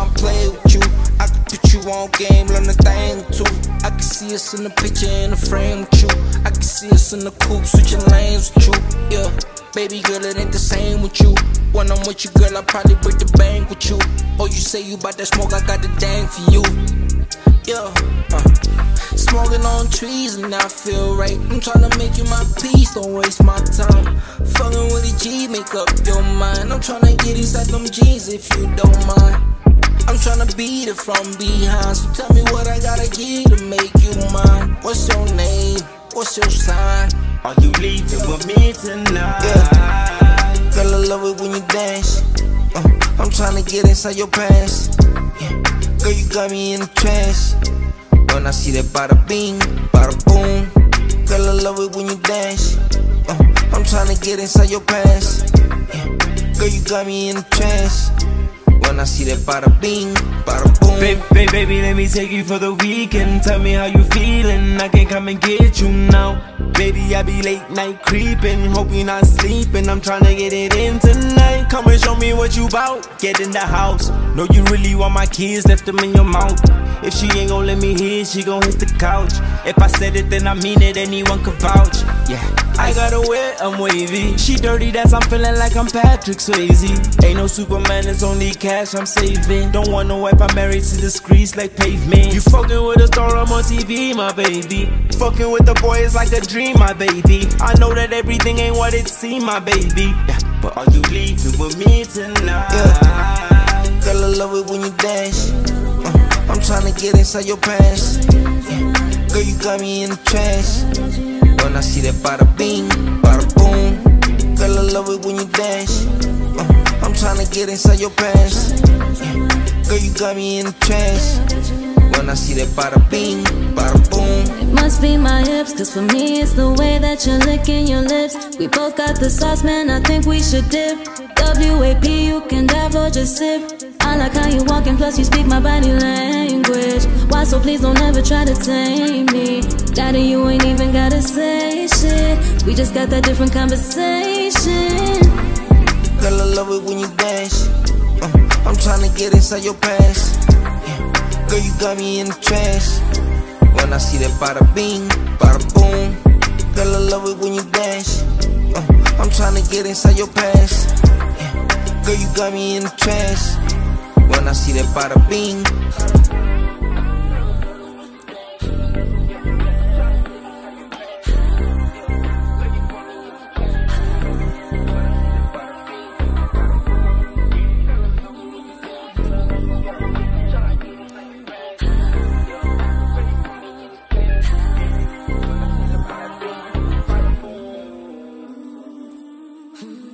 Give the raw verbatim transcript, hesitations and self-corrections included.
tryna play with you. I could put you on game, learn a thing or two. I can see us in the picture in the frame with you. I can see us in the coupe, switching lanes with you. Yeah, baby girl, it ain't the same with you. When I'm with you, girl, I probably break the bank with you. Oh, you say you bout that smoke, I got the dang for you. Yeah, uh, smoking on trees and I feel right. I'm tryna make you my peace, don't waste my time. Fucking with a G, make up your mind. I'm tryna get inside them jeans if you don't mind. I'm tryna beat it from behind, so tell me what I gotta get to make you mine. What's your name? What's your sign? Are you leaving with me tonight? Yeah, girl, I love it when you dance. uh, I'm tryna get inside your pants. Yeah. Girl, you got me in the trance. When I see that bada bing, bada boom. Girl, I love it when you dance. uh, I'm tryna get inside your pants. Yeah. Girl, you got me in the trance. When I see that bada bing, bada boom. Baby, baby, baby, let me take you for the weekend. Tell me how you feeling, I can come and get you now. Baby, I be late night creeping, hope you not sleeping. I'm tryna get it in tonight. Come and show me what you bout. Get in the house. Know you really want my kids, left them in your mouth. If she ain't gon' let me hear, she gon' hit the couch. If I said it, then I mean it, anyone can vouch. Yeah, I got her wet, I'm wavy. She dirty, that's I'm feeling like I'm Patrick Swayze. Ain't no Superman, it's only cash I'm saving. Don't want no wife, I'm married to the streets like pavement. You fucking with a star, I'm on T V, my baby. Fucking with the boy is like a dream, my baby. I know that everything ain't what it seems, my baby. Yeah, but are you leaving with me tonight? Yeah, girl, I love it when you dance. uh, I'm tryna get inside your pants. Yeah. Girl, you got me in the trance. When I see that bada bing, bada boom. Girl, I love it when you dance. uh, I'm tryna get inside your pants. Yeah. Girl, you got me in the trance. When I see that bada bing, bada boom. It must be my hips, cause for me it's the way that you're licking your lips. We both got the sauce, man, I think we should dip. W A P, you can dive or just sip. I like how you walking, plus you speak my body language. Why, so please don't ever try to tame me. Daddy, you ain't even gotta say shit. We just got that different conversation. Girl, I love it when you dance. uh, I'm tryna get inside your pants. Yeah. Girl, you got me in the trance. When I see that bada bing, bada boom. Girl, I love it when you dance. uh, I'm tryna get inside your pants. Yeah. Girl, you got me in the trance. When I see that bada bing. Hmm.